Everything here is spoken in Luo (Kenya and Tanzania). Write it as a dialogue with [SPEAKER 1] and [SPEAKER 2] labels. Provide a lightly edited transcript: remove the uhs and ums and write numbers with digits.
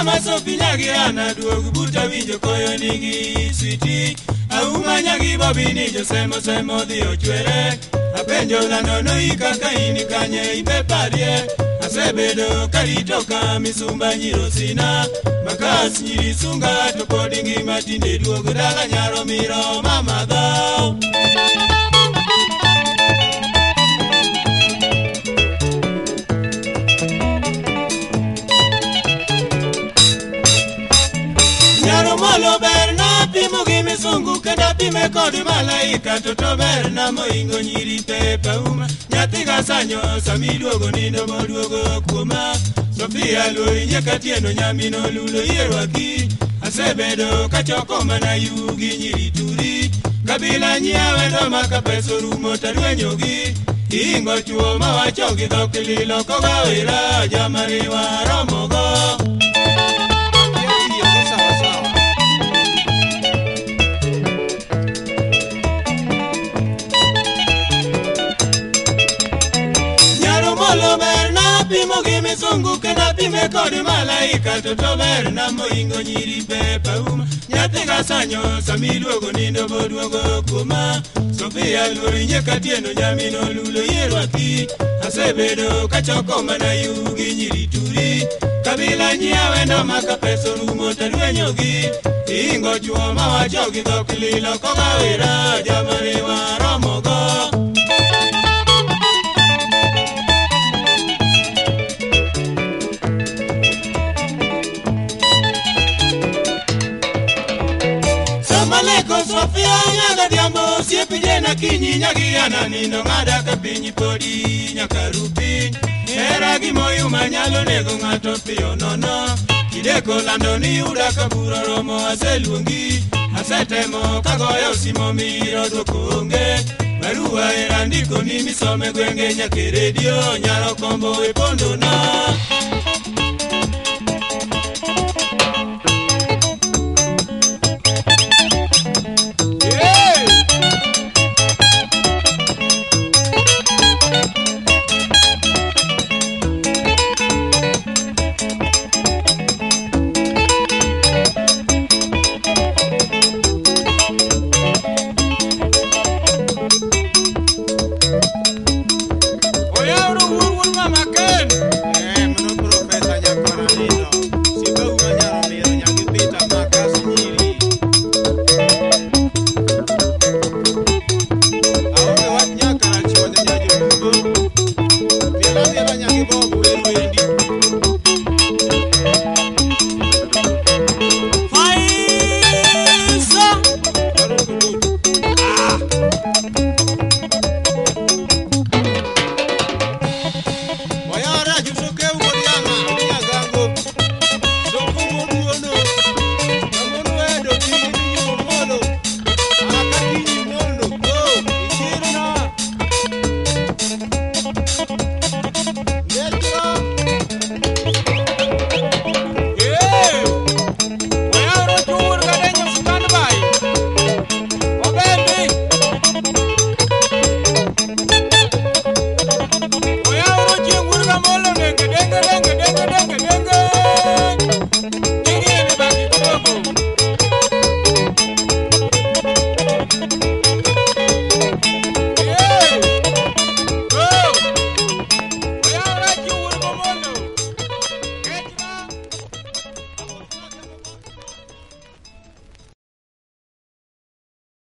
[SPEAKER 1] Mama Sophie nyagi ana duog buta winjo koyo nigi switi. Auma nyagi bobini jo semo dhi ochwere. Apenjo lando ika ka ini kanye ipe parie. Asebedo karito ka misumba nyirosina. Makas nyiri sunga to podi ngima tinde duog dala nyaro miro mama dhao. Nyaro molo ber na pimo gi misungu kenda pime kod malaika to ber na moingo nyiri pepa uma. Nyathi gasanyo sami duogo nindo moduogo kuoma. Sophia loi nyaka tieno nyamino lulo yierwaki. Asebedo kachoko mana yugi nyiri turi. Kabila nyiewe ndo maka peso rumo tarwenyogi. Ingo chuo mawachogi dhok lilo kogawira jamariwa romogo. Pimo gi misungu kenda pime kod malaika to ber na moingo nyiri pepa uma. Nyathi gasanyo sami duogo nindo boduogo kuoma. Sophia luori nyaka tieno nyamino lulo yierwaki. Asebedo kachoko mana yugi nyiri turi. Kabila nyiewe ndo maka peso rumo tarwenyogi. Ingo chuo mawachogi dhok lilo kogawira jamariwa romogo. Sophia nyaga diambo siepi jena kinyi nyagi ananindo ngada ka pinyi podi nyaka rupi. Hera gi moyu manyalo nego ng'ato piyo nono. Kideko lando ni uda kaburo romo aseluongi. Asetemo kagoyo simo miro dwoko onge. Barua era ndiko ni misome gwenge nyake redio nyaro kombo e pondo na.